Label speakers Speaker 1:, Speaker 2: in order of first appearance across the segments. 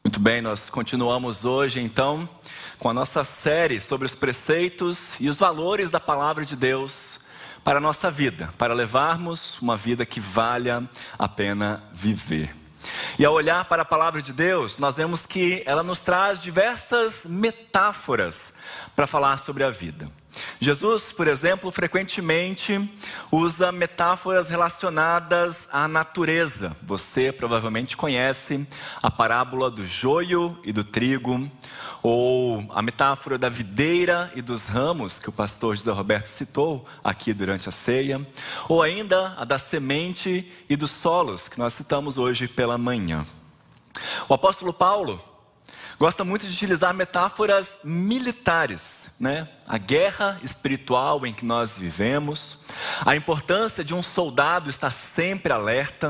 Speaker 1: Muito bem, nós continuamos hoje então com a nossa série sobre os preceitos e os valores da palavra de Deus para a nossa vida, para levarmos uma vida que valha a pena viver. E ao olhar para a palavra de Deus, nós vemos que ela nos traz diversas metáforas para falar sobre a vida. Jesus, por exemplo, frequentemente usa metáforas relacionadas à natureza. Você provavelmente conhece a parábola do joio e do trigo, ou a metáfora da videira e dos ramos, que o pastor José Roberto citou aqui durante a ceia, ou ainda a da semente e dos solos, que nós citamos hoje pela manhã. O apóstolo Paulo gosta muito de utilizar metáforas militares, né? A guerra espiritual em que nós vivemos, a importância de um soldado estar sempre alerta,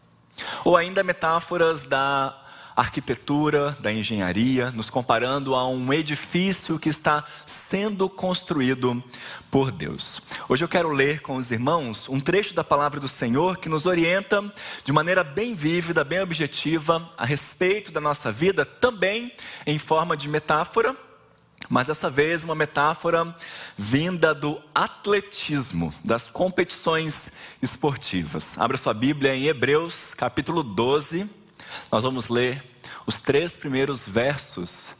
Speaker 1: ou ainda metáforas da arquitetura, da engenharia, nos comparando a um edifício que está sendo construído por Deus. Hoje eu quero ler com os irmãos um trecho da palavra do Senhor que nos orienta de maneira bem vívida, bem objetiva, a respeito da nossa vida, também em forma de metáfora, mas dessa vez uma metáfora vinda do atletismo, das competições esportivas. Abra sua Bíblia em Hebreus capítulo 12, nós vamos ler os 3 primeiros versos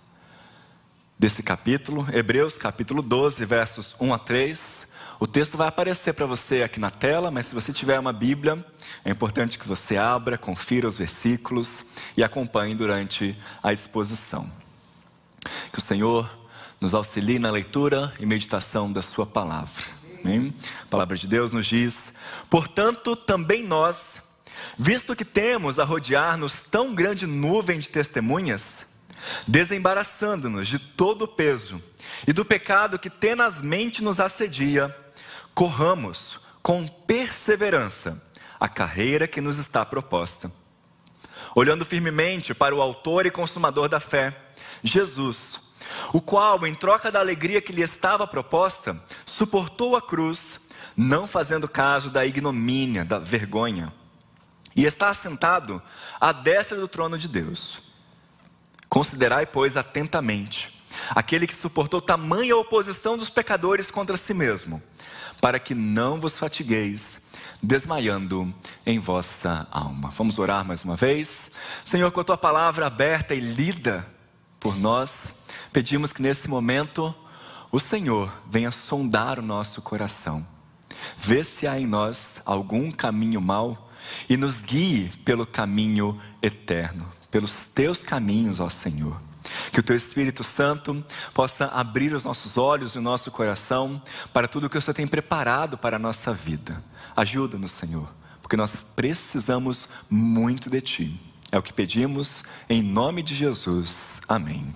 Speaker 1: desse capítulo. Hebreus capítulo 12, versos 1 a 3. O texto vai aparecer para você aqui na tela, mas se você tiver uma Bíblia, é importante que você abra, confira os versículos e acompanhe durante a exposição. Que o Senhor nos auxilie na leitura e meditação da sua palavra. Amém? A palavra de Deus nos diz: portanto, também nós, visto que temos a rodear-nos tão grande nuvem de testemunhas, desembaraçando-nos de todo o peso e do pecado que tenazmente nos assedia, corramos com perseverança a carreira que nos está proposta, olhando firmemente para o autor e consumador da fé, Jesus, o qual, em troca da alegria que lhe estava proposta, suportou a cruz, não fazendo caso da ignomínia, da vergonha, e está assentado à destra do trono de Deus. Considerai, pois, atentamente aquele que suportou tamanha oposição dos pecadores contra si mesmo, para que não vos fatigueis, desmaiando em vossa alma. Vamos orar mais uma vez. Senhor, com a tua palavra aberta e lida por nós, pedimos que nesse momento o Senhor venha sondar o nosso coração, vê se há em nós algum caminho mau e nos guie pelo caminho eterno, pelos teus caminhos, ó Senhor. Que o teu Espírito Santo possa abrir os nossos olhos e o nosso coração para tudo o que o Senhor tem preparado para a nossa vida. Ajuda-nos, Senhor, porque nós precisamos muito de Ti. É o que pedimos em nome de Jesus. Amém.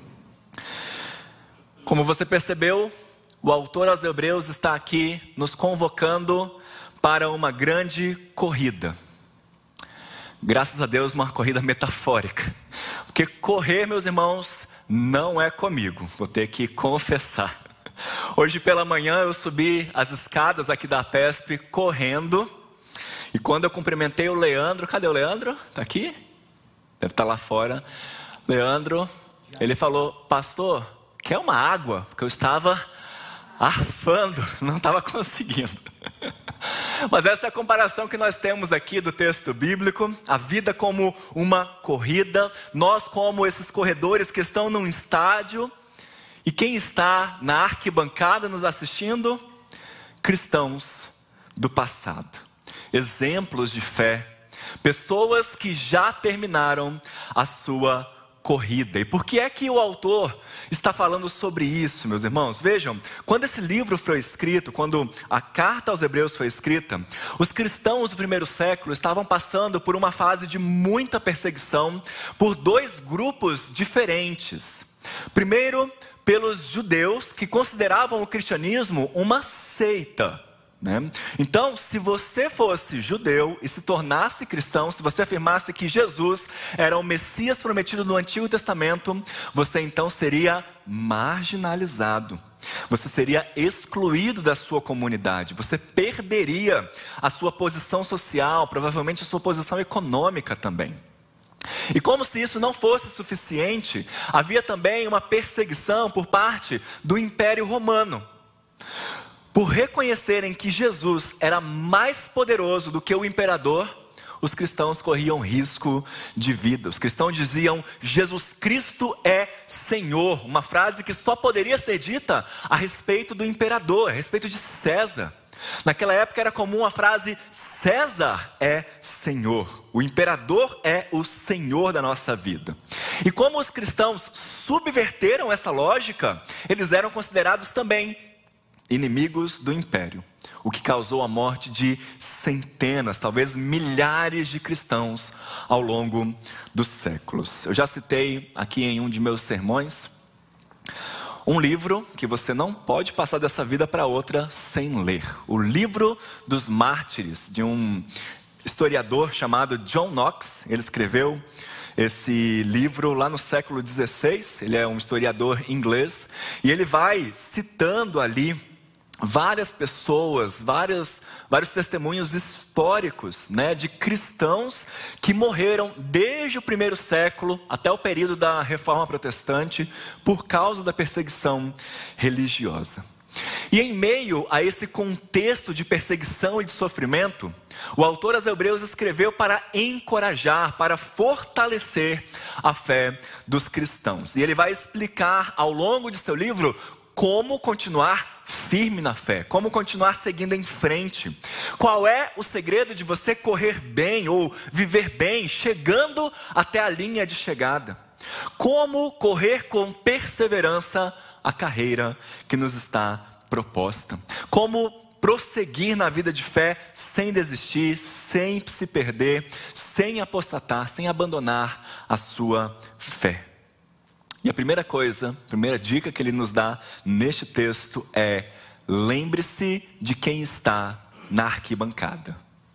Speaker 1: Como você percebeu, o autor aos Hebreus está aqui nos convocando para uma grande corrida. Graças a Deus, uma corrida metafórica. Porque correr, meus irmãos, não é comigo. Vou ter que confessar. Hoje pela manhã eu subi as escadas aqui da PESP correndo. E quando eu cumprimentei o Leandro, cadê o Leandro? Está aqui? Deve estar lá fora. Leandro, ele falou: pastor, quer uma água? Porque eu estava arfando, não estava conseguindo. Mas essa é a comparação que nós temos aqui do texto bíblico. A vida como uma corrida, nós como esses corredores que estão num estádio. E quem está na arquibancada nos assistindo? Cristãos do passado, exemplos de fé, pessoas que já terminaram a sua corrida. E por que é que o autor está falando sobre isso, meus irmãos? Vejam, quando esse livro foi escrito, quando a carta aos Hebreus foi escrita, os cristãos do primeiro século estavam passando por uma fase de muita perseguição por 2 grupos diferentes. Primeiro, pelos judeus que consideravam o cristianismo uma seita, né? Então, se você fosse judeu e se tornasse cristão, se você afirmasse que Jesus era o Messias prometido no Antigo Testamento, você então seria marginalizado. Você seria excluído da sua comunidade. Você perderia a sua posição social, provavelmente a sua posição econômica também. E como se isso não fosse suficiente, havia também uma perseguição por parte do Império Romano. Por reconhecerem que Jesus era mais poderoso do que o imperador, os cristãos corriam risco de vida. Os cristãos diziam: Jesus Cristo é Senhor. Uma frase que só poderia ser dita a respeito do imperador, a respeito de César. Naquela época era comum a frase: César é Senhor. O imperador é o Senhor da nossa vida. E como os cristãos subverteram essa lógica, eles eram considerados também inimigos do império, o que causou a morte de centenas, talvez milhares de cristãos ao longo dos séculos. Eu já citei aqui em um de meus sermões um livro que você não pode passar dessa vida para outra sem ler. O Livro dos Mártires, de um historiador chamado John Knox. Ele escreveu esse livro lá no século XVI, ele é um historiador inglês, e ele vai citando ali várias pessoas, vários testemunhos históricos, né, de cristãos que morreram desde o primeiro século até o período da Reforma Protestante por causa da perseguição religiosa. E em meio a esse contexto de perseguição e de sofrimento, o autor aos Hebreus escreveu para encorajar, para fortalecer a fé dos cristãos. E ele vai explicar ao longo de seu livro como continuar firme na fé, como continuar seguindo em frente. Qual é o segredo de você correr bem ou viver bem, chegando até a linha de chegada? Como correr com perseverança a carreira que nos está proposta? Como prosseguir na vida de fé sem desistir, sem se perder, sem apostatar, sem abandonar a sua fé? E a primeira dica que ele nos dá neste texto é: lembre-se de quem está na arquibancada.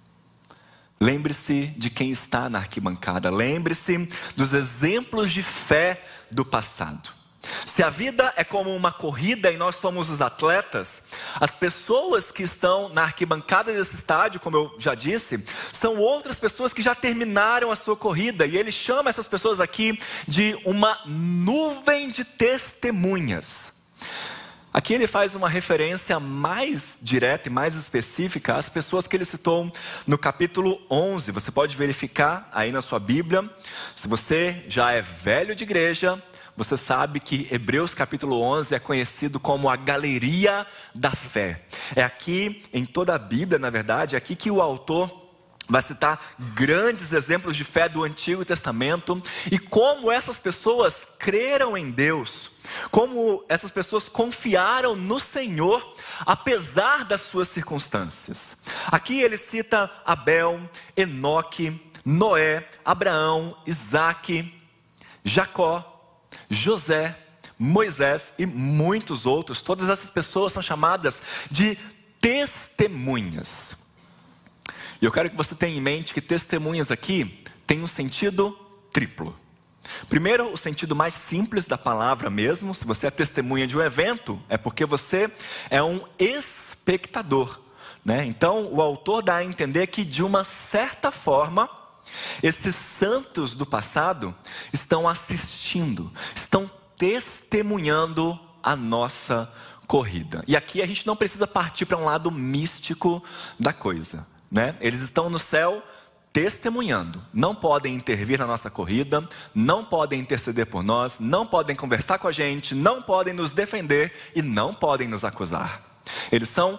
Speaker 1: Lembre-se de quem está na arquibancada. Lembre-se dos exemplos de fé do passado. Se a vida é como uma corrida e nós somos os atletas, as pessoas que estão na arquibancada desse estádio, como eu já disse, são outras pessoas que já terminaram a sua corrida. E ele chama essas pessoas aqui de uma nuvem de testemunhas. Aqui ele faz uma referência mais direta e mais específica às pessoas que ele citou no capítulo 11. Você pode verificar aí na sua Bíblia. Se você já é velho de igreja, você sabe que Hebreus capítulo 11 é conhecido como a galeria da fé. É aqui, em toda a Bíblia, na verdade, é aqui que o autor vai citar grandes exemplos de fé do Antigo Testamento e como essas pessoas creram em Deus, como essas pessoas confiaram no Senhor, apesar das suas circunstâncias. Aqui ele cita Abel, Enoque, Noé, Abraão, Isaque, Jacó, José, Moisés e muitos outros. Todas essas pessoas são chamadas de testemunhas. E eu quero que você tenha em mente que testemunhas aqui tem um sentido triplo. Primeiro, o sentido mais simples da palavra mesmo. Se você é testemunha de um evento, é porque você é um espectador, né? Então, o autor dá a entender que, de uma certa forma, esses santos do passado estão assistindo, estão testemunhando a nossa corrida. E aqui a gente não precisa partir para um lado místico da coisa, né? Eles estão no céu testemunhando, não podem intervir na nossa corrida, não podem interceder por nós, não podem conversar com a gente, não podem nos defender e não podem nos acusar. Eles são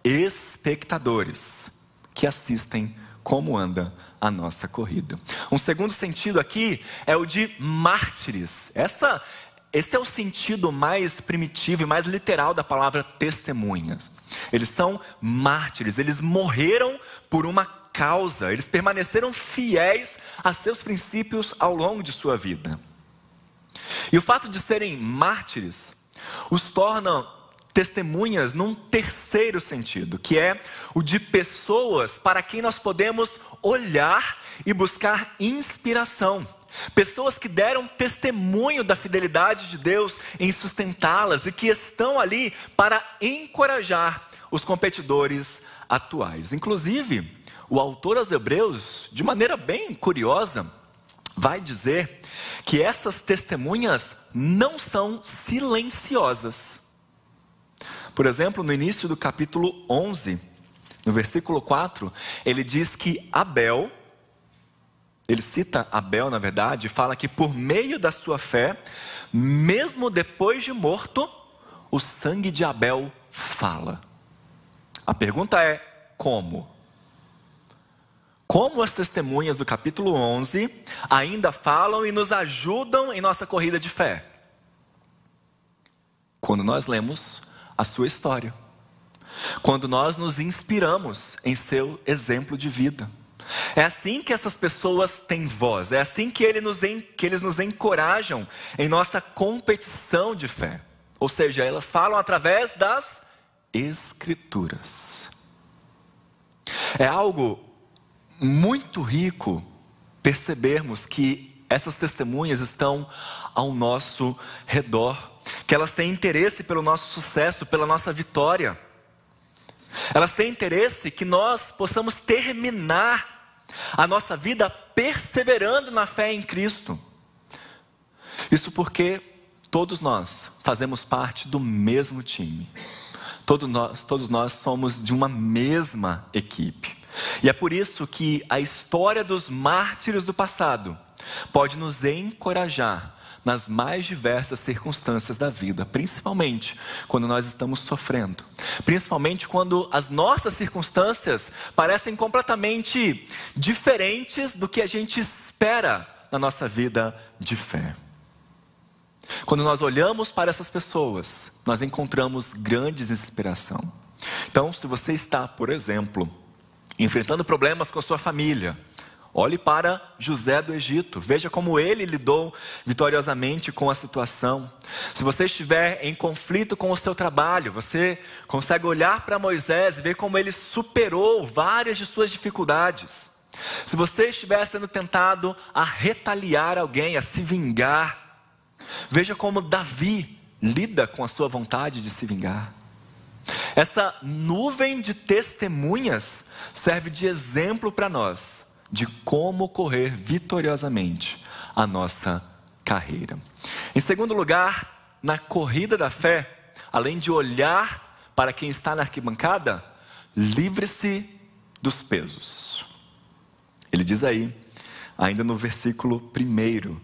Speaker 1: espectadores que assistem como anda a nossa corrida. Um segundo sentido aqui é o de mártires. Esse é o sentido mais primitivo e mais literal da palavra testemunhas. Eles são mártires, eles morreram por uma causa, eles permaneceram fiéis a seus princípios ao longo de sua vida. E o fato de serem mártires os torna testemunhas num terceiro sentido, que é o de pessoas para quem nós podemos olhar e buscar inspiração. Pessoas que deram testemunho da fidelidade de Deus em sustentá-las e que estão ali para encorajar os competidores atuais. Inclusive, o autor aos Hebreus, de maneira bem curiosa, vai dizer que essas testemunhas não são silenciosas. Por exemplo, no início do capítulo 11, no versículo 4, ele diz que Abel, ele cita Abel na verdade, e fala que por meio da sua fé, mesmo depois de morto, o sangue de Abel fala. A pergunta é, como? Como as testemunhas do capítulo 11 ainda falam e nos ajudam em nossa corrida de fé? Quando nós lemos a sua história. Quando nós nos inspiramos em seu exemplo de vida. É assim que essas pessoas têm voz. É assim que eles nos encorajam em nossa competição de fé. Ou seja, elas falam através das Escrituras. É algo muito rico percebermos que essas testemunhas estão ao nosso redor, que elas têm interesse pelo nosso sucesso, pela nossa vitória. Elas têm interesse que nós possamos terminar a nossa vida perseverando na fé em Cristo. Isso porque todos nós fazemos parte do mesmo time. Todos nós somos de uma mesma equipe. E é por isso que a história dos mártires do passado pode nos encorajar nas mais diversas circunstâncias da vida, principalmente quando nós estamos sofrendo, principalmente quando as nossas circunstâncias parecem completamente diferentes do que a gente espera na nossa vida de fé. Quando nós olhamos para essas pessoas, nós encontramos grandes inspiração. Então, se você está, por exemplo, enfrentando problemas com a sua família, olhe para José do Egito, veja como ele lidou vitoriosamente com a situação. Se você estiver em conflito com o seu trabalho, você consegue olhar para Moisés e ver como ele superou várias de suas dificuldades. Se você estiver sendo tentado a retaliar alguém, a se vingar, veja como Davi lida com a sua vontade de se vingar. Essa nuvem de testemunhas serve de exemplo para nós de como correr vitoriosamente a nossa carreira. Em segundo lugar, na corrida da fé, além de olhar para quem está na arquibancada, livre-se dos pesos. Ele diz aí, ainda no versículo 1,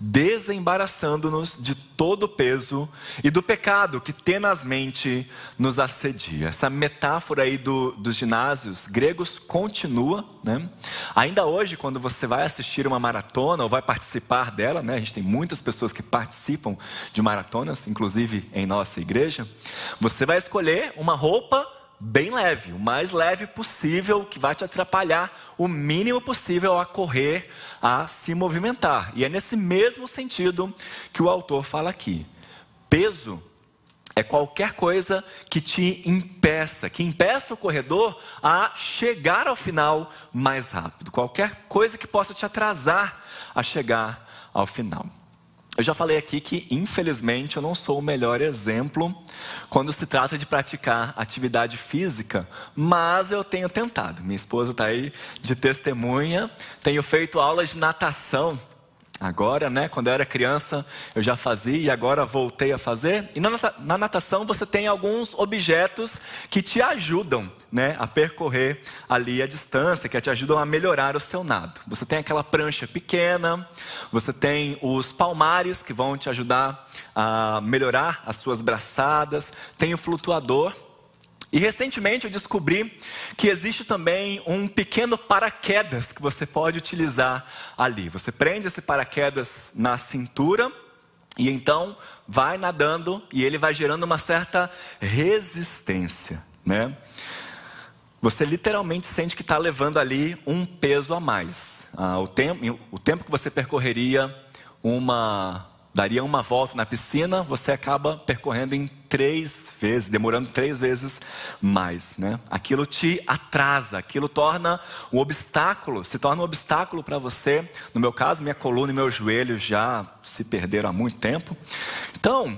Speaker 1: desembaraçando-nos de todo o peso e do pecado que tenazmente nos assedia. Essa metáfora aí dos ginásios gregos continua, né? Ainda hoje, quando você vai assistir uma maratona ou vai participar dela, né? A gente tem muitas pessoas que participam de maratonas, inclusive em nossa igreja. Você vai escolher uma roupa bem leve, o mais leve possível, que vai te atrapalhar o mínimo possível a correr, a se movimentar. E é nesse mesmo sentido que o autor fala aqui. Peso é qualquer coisa que te impeça, que impeça o corredor a chegar ao final mais rápido. Qualquer coisa que possa te atrasar a chegar ao final. Eu já falei aqui que, infelizmente, eu não sou o melhor exemplo quando se trata de praticar atividade física, mas eu tenho tentado. Minha esposa está aí de testemunha, tenho feito aulas de natação. Agora, né, quando eu era criança, eu já fazia e agora voltei a fazer. E na natação você tem alguns objetos que te ajudam, né, a percorrer ali a distância, que te ajudam a melhorar o seu nado. Você tem aquela prancha pequena, você tem os palmares que vão te ajudar a melhorar as suas braçadas, tem o flutuador. E recentemente eu descobri que existe também um pequeno paraquedas que você pode utilizar ali. Você prende esse paraquedas na cintura e então vai nadando e ele vai gerando uma certa resistência, né? Você literalmente sente que está levando ali um peso a mais. O tempo que você percorreria daria uma volta na piscina, você acaba percorrendo em 3 vezes, demorando 3 vezes mais, né? Aquilo te atrasa, aquilo se torna um obstáculo para você. No meu caso, minha coluna e meu joelho já se perderam há muito tempo. Então,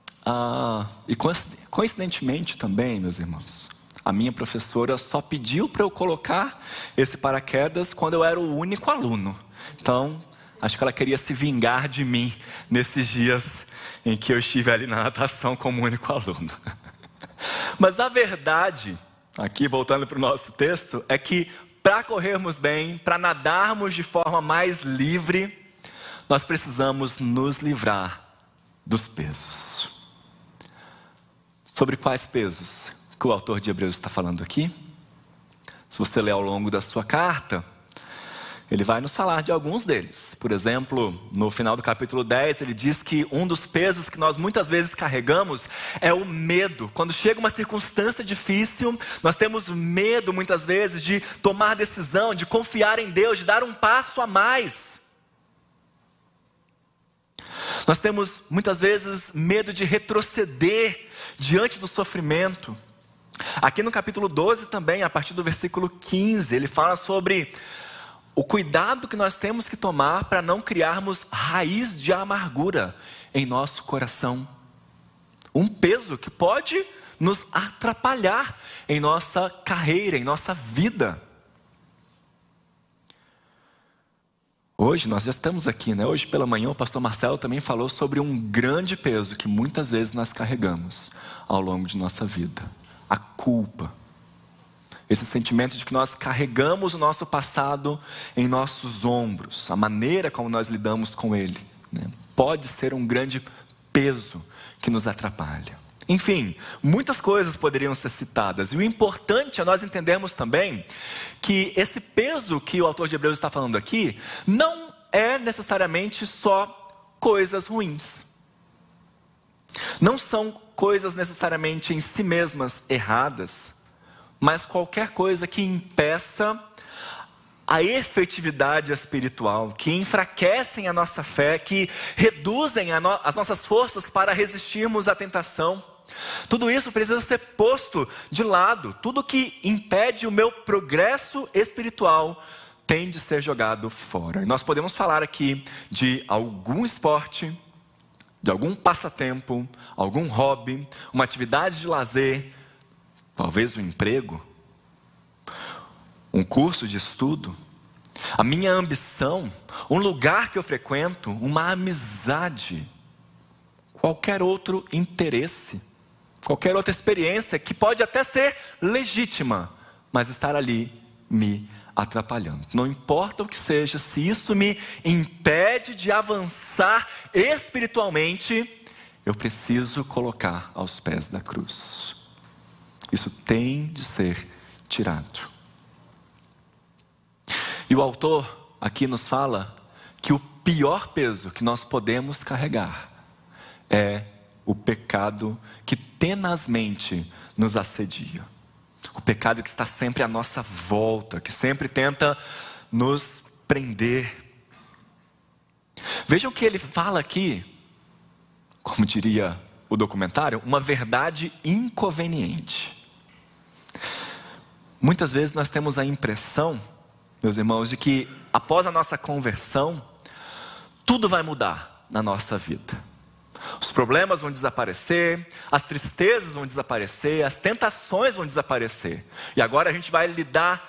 Speaker 1: e coincidentemente também, meus irmãos, a minha professora só pediu para eu colocar esse paraquedas quando eu era o único aluno. Então, Acho que ela queria se vingar de mim nesses dias em que eu estive ali na natação como único aluno. Mas a verdade, aqui voltando para o nosso texto, é que para corrermos bem, para nadarmos de forma mais livre, nós precisamos nos livrar dos pesos. Sobre quais pesos que o autor de Hebreus está falando aqui? Se você ler ao longo da sua carta, ele vai nos falar de alguns deles. Por exemplo, no final do capítulo 10, ele diz que um dos pesos que nós muitas vezes carregamos é o medo. Quando chega uma circunstância difícil, nós temos medo muitas vezes de tomar decisão, de confiar em Deus, de dar um passo a mais. Nós temos muitas vezes medo de retroceder diante do sofrimento. Aqui no capítulo 12 também, a partir do versículo 15, ele fala sobre o cuidado que nós temos que tomar para não criarmos raiz de amargura em nosso coração. Um peso que pode nos atrapalhar em nossa carreira, em nossa vida. Hoje nós já estamos aqui, né? Hoje pela manhã o pastor Marcelo também falou sobre um grande peso que muitas vezes nós carregamos ao longo de nossa vida. A culpa. Esse sentimento de que nós carregamos o nosso passado em nossos ombros, a maneira como nós lidamos com ele, né? Pode ser um grande peso que nos atrapalha. Enfim, muitas coisas poderiam ser citadas. E o importante é nós entendermos também que esse peso que o autor de Hebreus está falando aqui não é necessariamente só coisas ruins. Não são coisas necessariamente em si mesmas erradas, mas qualquer coisa que impeça a efetividade espiritual, que enfraquecem a nossa fé, que reduzem as nossas forças para resistirmos à tentação. Tudo isso precisa ser posto de lado. Tudo que impede o meu progresso espiritual tem de ser jogado fora. E nós podemos falar aqui de algum esporte, de algum passatempo, algum hobby, uma atividade de lazer, talvez um emprego, um curso de estudo, a minha ambição, um lugar que eu frequento, uma amizade, qualquer outro interesse, qualquer outra experiência que pode até ser legítima, mas estar ali me atrapalhando. Não importa o que seja, se isso me impede de avançar espiritualmente, eu preciso colocar aos pés da cruz. Isso tem de ser tirado. E o autor aqui nos fala que o pior peso que nós podemos carregar é o pecado que tenazmente nos assedia. O pecado que está sempre à nossa volta, que sempre tenta nos prender. Vejam que ele fala aqui, como diria o documentário, uma verdade inconveniente. Muitas vezes nós temos a impressão, meus irmãos, de que após a nossa conversão, tudo vai mudar na nossa vida. Os problemas vão desaparecer, as tristezas vão desaparecer, as tentações vão desaparecer. E agora a gente vai lidar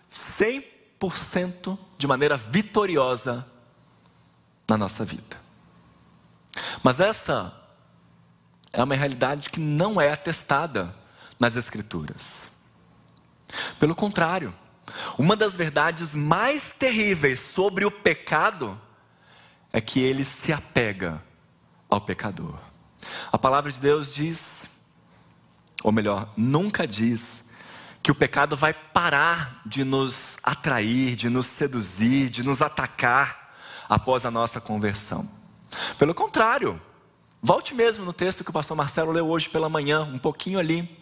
Speaker 1: 100% de maneira vitoriosa na nossa vida. Mas essa é uma realidade que não é atestada nas Escrituras. Pelo contrário, uma das verdades mais terríveis sobre o pecado é que ele se apega ao pecador. A palavra de Deus diz, ou melhor, nunca diz, que o pecado vai parar de nos atrair, de nos seduzir, de nos atacar após a nossa conversão. Pelo contrário, volte mesmo no texto que o pastor Marcelo leu hoje pela manhã, um pouquinho ali.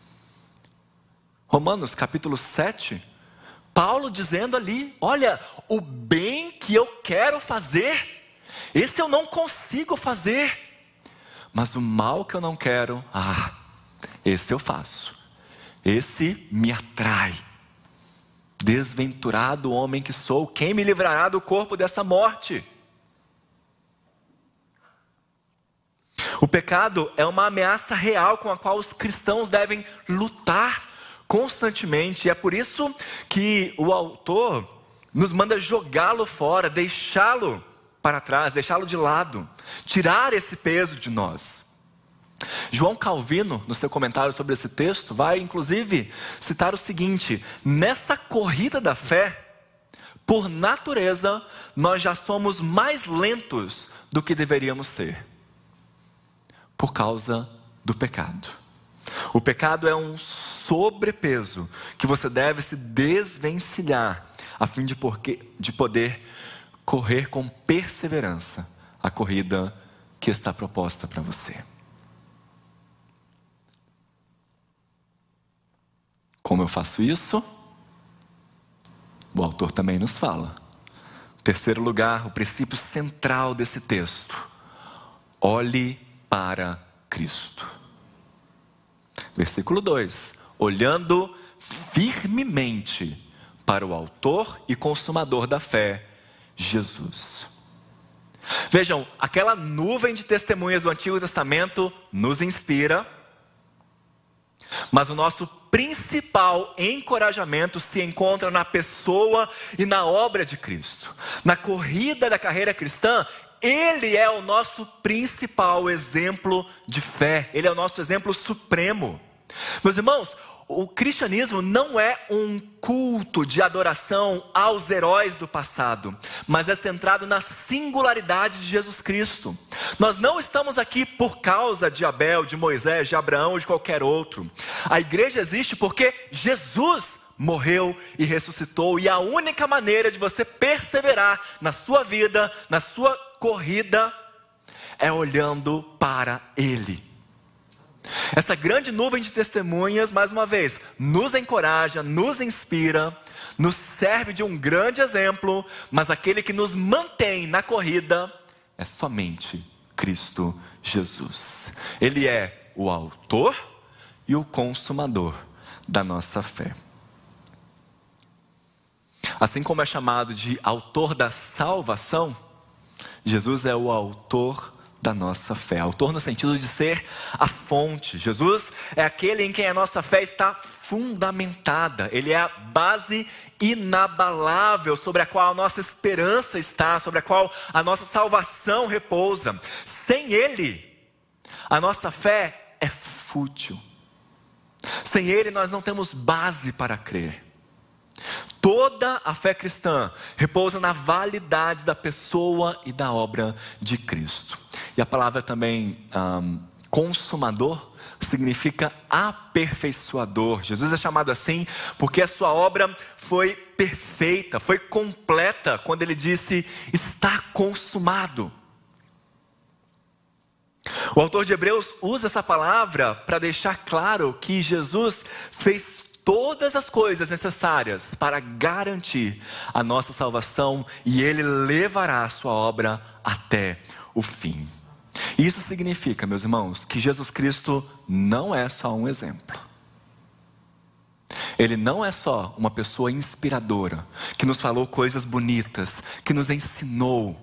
Speaker 1: Romanos capítulo 7, Paulo dizendo ali, olha, o bem que eu quero fazer, esse eu não consigo fazer, mas o mal que eu não quero, esse eu faço, esse me atrai. Desventurado homem que sou, quem me livrará do corpo dessa morte? O pecado é uma ameaça real com a qual os cristãos devem lutar constantemente, e é por isso que o autor nos manda jogá-lo fora, deixá-lo para trás, deixá-lo de lado, tirar esse peso de nós. João Calvino, no seu comentário sobre esse texto, vai inclusive citar o seguinte: nessa corrida da fé, por natureza, nós já somos mais lentos do que deveríamos ser, por causa do pecado. O pecado é um sobrepeso que você deve se desvencilhar, a fim de poder correr com perseverança a corrida que está proposta para você. Como eu faço isso? O autor também nos fala. Terceiro lugar, o princípio central desse texto: olhe para Cristo. Versículo 2: olhando firmemente para o autor e consumador da fé, Jesus. Vejam, aquela nuvem de testemunhas do Antigo Testamento nos inspira, mas o nosso principal encorajamento se encontra na pessoa e na obra de Cristo. Na corrida da carreira cristã, Ele é o nosso principal exemplo de fé. Ele é o nosso exemplo supremo. Meus irmãos, o cristianismo não é um culto de adoração aos heróis do passado, mas é centrado na singularidade de Jesus Cristo. Nós não estamos aqui por causa de Abel, de Moisés, de Abraão ou de qualquer outro. A igreja existe porque Jesus morreu e ressuscitou, e a única maneira de você perseverar na sua vida, na sua corrida, é olhando para Ele. Essa grande nuvem de testemunhas, mais uma vez, nos encoraja, nos inspira, nos serve de um grande exemplo, mas aquele que nos mantém na corrida é somente Cristo Jesus. Ele é o autor e o consumador da nossa fé. Assim como é chamado de autor da salvação, Jesus é o autor da nossa fé. Autor no sentido de ser a fonte. Jesus é aquele em quem a nossa fé está fundamentada. Ele é a base inabalável sobre a qual a nossa esperança está, sobre a qual a nossa salvação repousa. Sem Ele, a nossa fé é fútil. Sem Ele nós não temos base para crer. Toda a fé cristã repousa na validade da pessoa e da obra de Cristo. E a palavra também consumador significa aperfeiçoador. Jesus é chamado assim porque a sua obra foi perfeita, foi completa quando ele disse: está consumado. O autor de Hebreus usa essa palavra para deixar claro que Jesus fez todas as coisas necessárias para garantir a nossa salvação, e Ele levará a sua obra até o fim. Isso significa, meus irmãos, que Jesus Cristo não é só um exemplo. Ele não é só uma pessoa inspiradora, que nos falou coisas bonitas, que nos ensinou.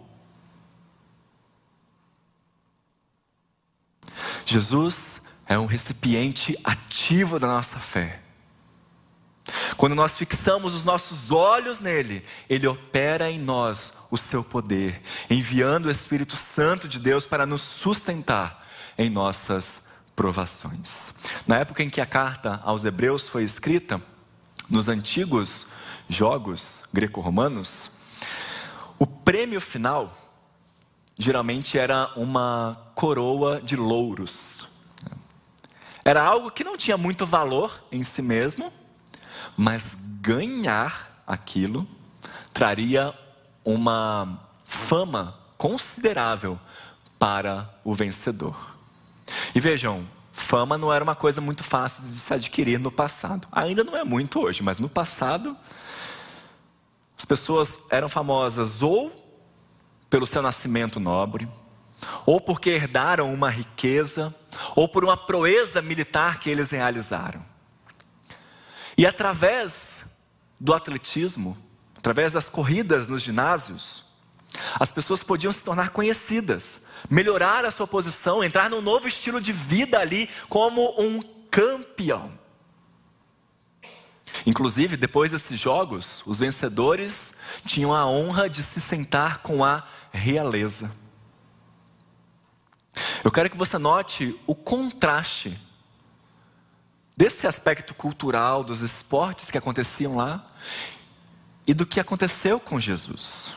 Speaker 1: Jesus é um recipiente ativo da nossa fé. Quando nós fixamos os nossos olhos nele, Ele opera em nós o seu poder, enviando o Espírito Santo de Deus para nos sustentar em nossas provações. Na época em que a carta aos Hebreus foi escrita, nos antigos jogos greco-romanos, o prêmio final geralmente era uma coroa de louros. Era algo que não tinha muito valor em si mesmo, mas ganhar aquilo traria uma fama considerável para o vencedor. E vejam, fama não era uma coisa muito fácil de se adquirir no passado. Ainda não é muito hoje, mas no passado as pessoas eram famosas ou pelo seu nascimento nobre, ou porque herdaram uma riqueza, ou por uma proeza militar que eles realizaram. E através do atletismo, através das corridas nos ginásios, as pessoas podiam se tornar conhecidas, melhorar a sua posição, entrar num novo estilo de vida ali como um campeão. Inclusive, depois desses jogos, os vencedores tinham a honra de se sentar com a realeza. Eu quero que você note o contraste desse aspecto cultural, dos esportes que aconteciam lá, e do que aconteceu com Jesus.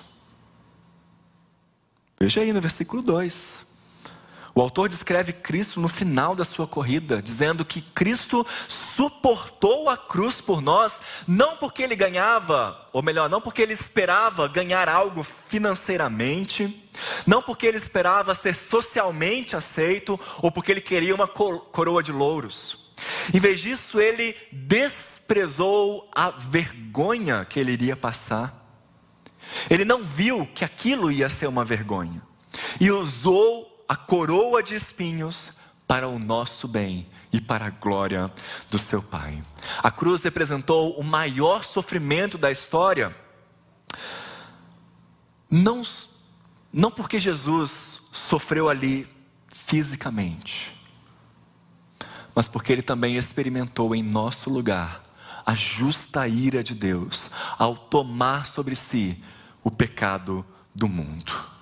Speaker 1: Veja aí no versículo 2. O autor descreve Cristo no final da sua corrida, dizendo que Cristo suportou a cruz por nós, não porque ele ganhava, ou melhor, não porque ele esperava ganhar algo financeiramente, não porque ele esperava ser socialmente aceito, ou porque ele queria uma coroa de louros. Em vez disso, ele desprezou a vergonha que ele iria passar. Ele não viu que aquilo ia ser uma vergonha, e usou a coroa de espinhos para o nosso bem e para a glória do seu Pai. A cruz representou o maior sofrimento da história, não porque Jesus sofreu ali fisicamente, mas porque ele também experimentou em nosso lugar a justa ira de Deus, ao tomar sobre si o pecado do mundo.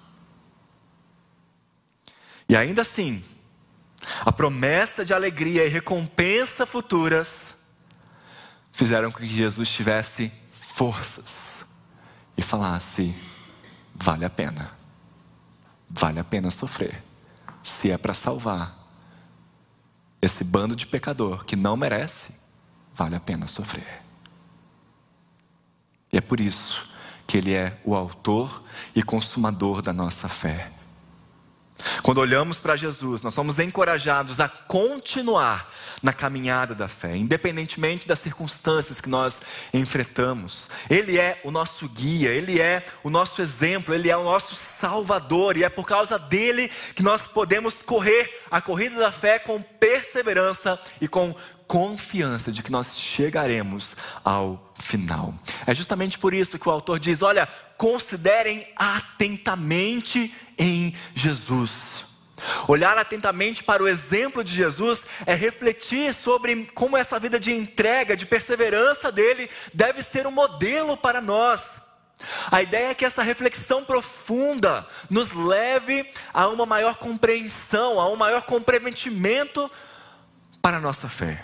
Speaker 1: E ainda assim, a promessa de alegria e recompensa futuras fizeram com que Jesus tivesse forças e falasse: vale a pena sofrer, se é para salvar esse bando de pecador que não merece, vale a pena sofrer. E é por isso que ele é o autor e consumador da nossa fé. Quando olhamos para Jesus, nós somos encorajados a continuar na caminhada da fé, independentemente das circunstâncias que nós enfrentamos. Ele é o nosso guia, Ele é o nosso exemplo, Ele é o nosso Salvador, e é por causa dele que nós podemos correr a corrida da fé com perseverança e com confiança de que nós chegaremos ao final. É justamente por isso que o autor diz: olha, considerem atentamente em Jesus. Olhar atentamente para o exemplo de Jesus é refletir sobre como essa vida de entrega, de perseverança dele deve ser um modelo para nós. A ideia é que essa reflexão profunda nos leve a uma maior compreensão, a um maior comprometimento para a nossa fé.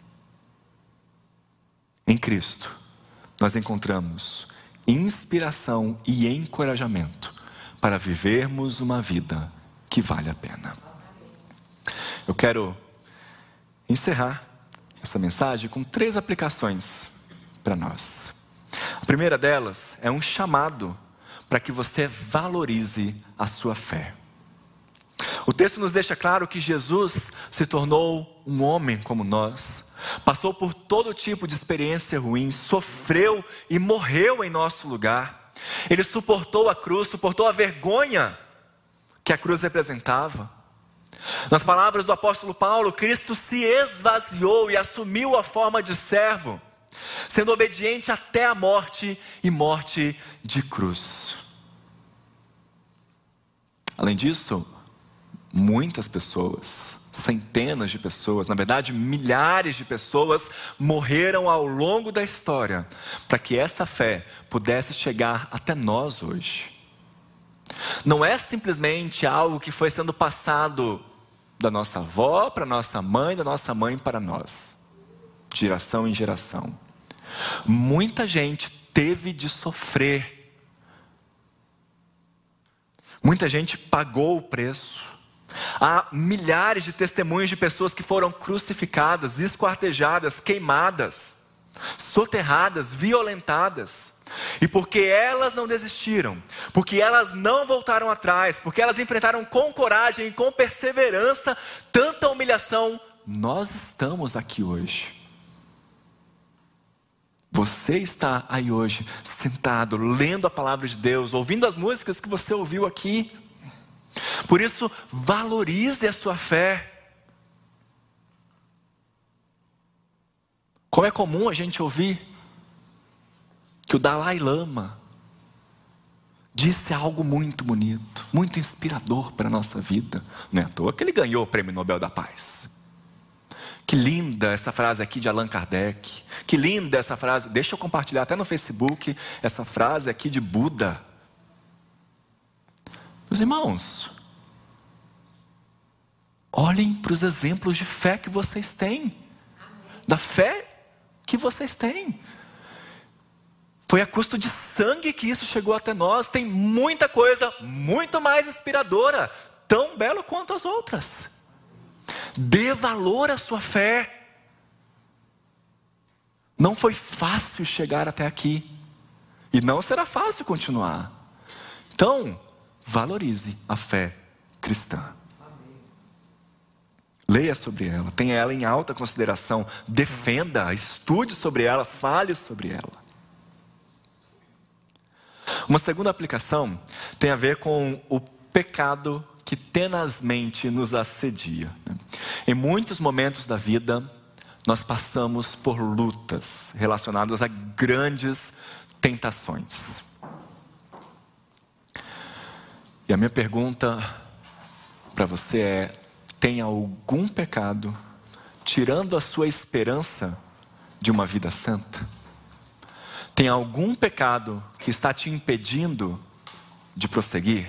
Speaker 1: Em Cristo, nós encontramos inspiração e encorajamento para vivermos uma vida que vale a pena. Eu quero encerrar essa mensagem com 3 aplicações para nós. A primeira delas é um chamado para que você valorize a sua fé. O texto nos deixa claro que Jesus se tornou um homem como nós, passou por todo tipo de experiência ruim, sofreu e morreu em nosso lugar. Ele suportou a cruz, suportou a vergonha que a cruz representava. Nas palavras do apóstolo Paulo, Cristo se esvaziou e assumiu a forma de servo, sendo obediente até a morte e morte de cruz. Além disso, muitas pessoas, centenas de pessoas, na verdade milhares de pessoas morreram ao longo da história para que essa fé pudesse chegar até nós hoje. Não é simplesmente algo que foi sendo passado da nossa avó para nossa mãe, da nossa mãe para nós, de geração em geração. Muita gente teve de sofrer, muita gente pagou o preço. Há milhares de testemunhos de pessoas que foram crucificadas, esquartejadas, queimadas, soterradas, violentadas. E porque elas não desistiram, porque elas não voltaram atrás, porque elas enfrentaram com coragem e com perseverança tanta humilhação, nós estamos aqui hoje. Você está aí hoje, sentado, lendo a palavra de Deus, ouvindo as músicas que você ouviu aqui. Por isso, valorize a sua fé. Como é comum a gente ouvir que o Dalai Lama disse algo muito bonito, muito inspirador para a nossa vida. Não é à toa que ele ganhou o Prêmio Nobel da Paz. Que linda essa frase aqui de Allan Kardec. Que linda essa frase. Deixa eu compartilhar até no Facebook essa frase aqui de Buda. Meus irmãos, olhem para os exemplos de fé que vocês têm. Da fé que vocês têm. Foi a custo de sangue que isso chegou até nós. Tem muita coisa muito mais inspiradora, tão bela quanto as outras. Dê valor à sua fé. Não foi fácil chegar até aqui. E não será fácil continuar. Então, valorize a fé cristã. Leia sobre ela, tenha ela em alta consideração, defenda, estude sobre ela, fale sobre ela. Uma segunda aplicação tem a ver com o pecado que tenazmente nos assedia. Em muitos momentos da vida, nós passamos por lutas relacionadas a grandes tentações. E a minha pergunta para você é: tem algum pecado tirando a sua esperança de uma vida santa? Tem algum pecado que está te impedindo de prosseguir?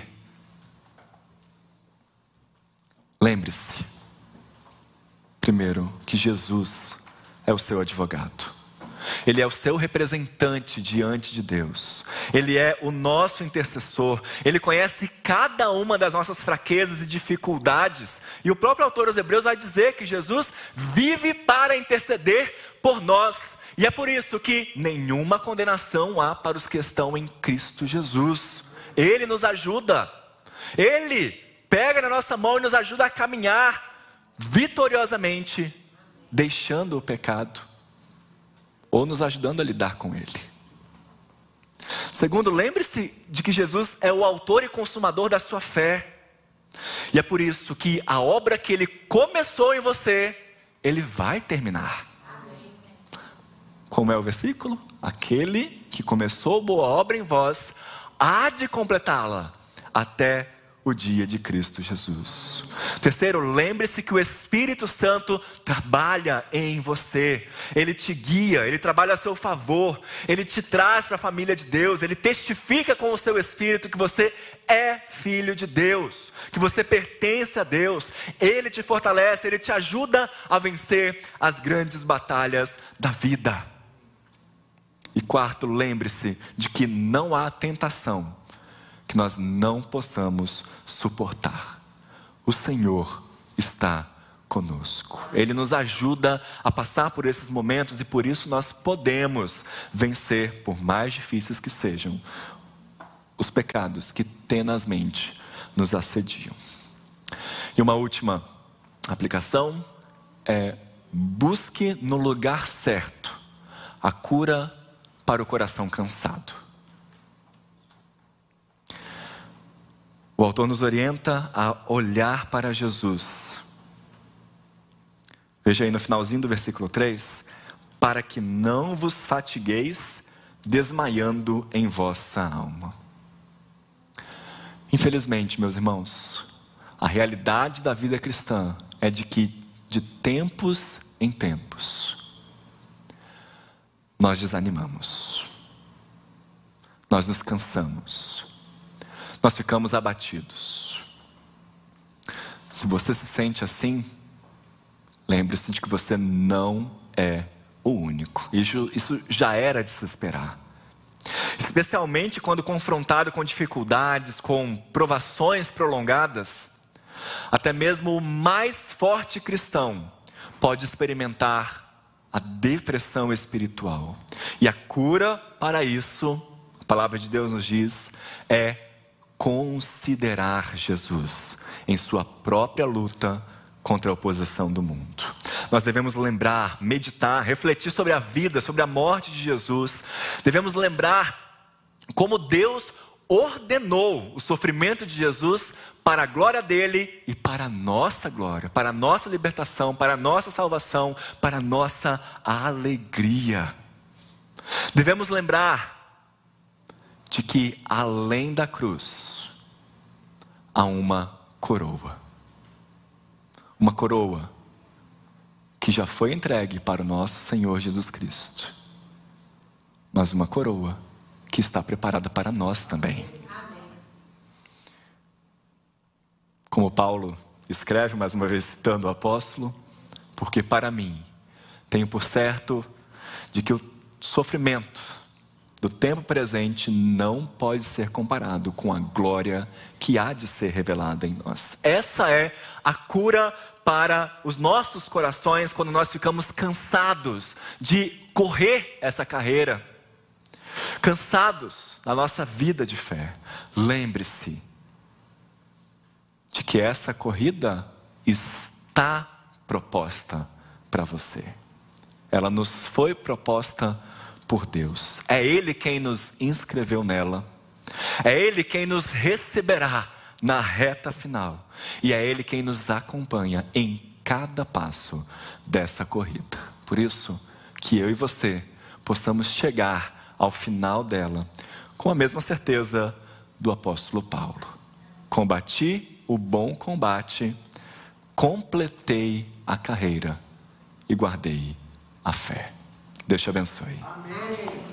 Speaker 1: Lembre-se, primeiro, que Jesus é o seu advogado. Ele é o seu representante diante de Deus. Ele é o nosso intercessor. Ele conhece cada uma das nossas fraquezas e dificuldades. E o próprio autor aos Hebreus vai dizer que Jesus vive para interceder por nós. E é por isso que nenhuma condenação há para os que estão em Cristo Jesus. Ele nos ajuda. Ele pega na nossa mão e nos ajuda a caminhar vitoriosamente, deixando o pecado, ou nos ajudando a lidar com ele. Segundo, lembre-se de que Jesus é o autor e consumador da sua fé. E é por isso que a obra que Ele começou em você, Ele vai terminar. Como é o versículo? Aquele que começou boa obra em vós, há de completá-la até o dia de Cristo Jesus. Terceiro, lembre-se que o Espírito Santo trabalha em você. Ele te guia, Ele trabalha a seu favor. Ele te traz para a família de Deus. Ele testifica com o seu Espírito que você é filho de Deus, que você pertence a Deus. Ele te fortalece, Ele te ajuda a vencer as grandes batalhas da vida. E quarto, lembre-se de que não há tentação que nós não possamos suportar. O Senhor está conosco. Ele nos ajuda a passar por esses momentos e por isso nós podemos vencer, por mais difíceis que sejam, os pecados que tenazmente nos assediam. E uma última aplicação é: busque no lugar certo a cura para o coração cansado. O autor nos orienta a olhar para Jesus. Veja aí no finalzinho do versículo 3: para que não vos fatigueis desmaiando em vossa alma. Infelizmente, meus irmãos, a realidade da vida cristã é de que de tempos em tempos nós desanimamos, nós nos cansamos, nós ficamos abatidos. Se você se sente assim, lembre-se de que você não é o único. Isso já era de se esperar. Especialmente quando confrontado com dificuldades, com provações prolongadas, até mesmo o mais forte cristão pode experimentar a depressão espiritual. E a cura para isso, a palavra de Deus nos diz, é considerar Jesus em sua própria luta contra a oposição do mundo. Nós devemos lembrar, meditar, refletir sobre a vida, sobre a morte de Jesus. Devemos lembrar como Deus ordenou o sofrimento de Jesus para a glória dele e para a nossa glória, para a nossa libertação, para a nossa salvação, para a nossa alegria. Devemos lembrar de que além da cruz há uma coroa que já foi entregue para o nosso Senhor Jesus Cristo, mas uma coroa que está preparada para nós também. Como Paulo escreve, mais uma vez citando o apóstolo, porque para mim, tenho por certo de que o sofrimento do tempo presente não pode ser comparado com a glória que há de ser revelada em nós. Essa é a cura para os nossos corações quando nós ficamos cansados de correr essa carreira, cansados da nossa vida de fé. Lembre-se de que essa corrida está proposta para você. Ela nos foi proposta por Deus. É Ele quem nos inscreveu nela. É Ele quem nos receberá na reta final. E é Ele quem nos acompanha em cada passo dessa corrida. Por isso que eu e você possamos chegar ao final dela com a mesma certeza do apóstolo Paulo. Combati o bom combate, completei a carreira e guardei a fé. Deus te abençoe.
Speaker 2: Amém.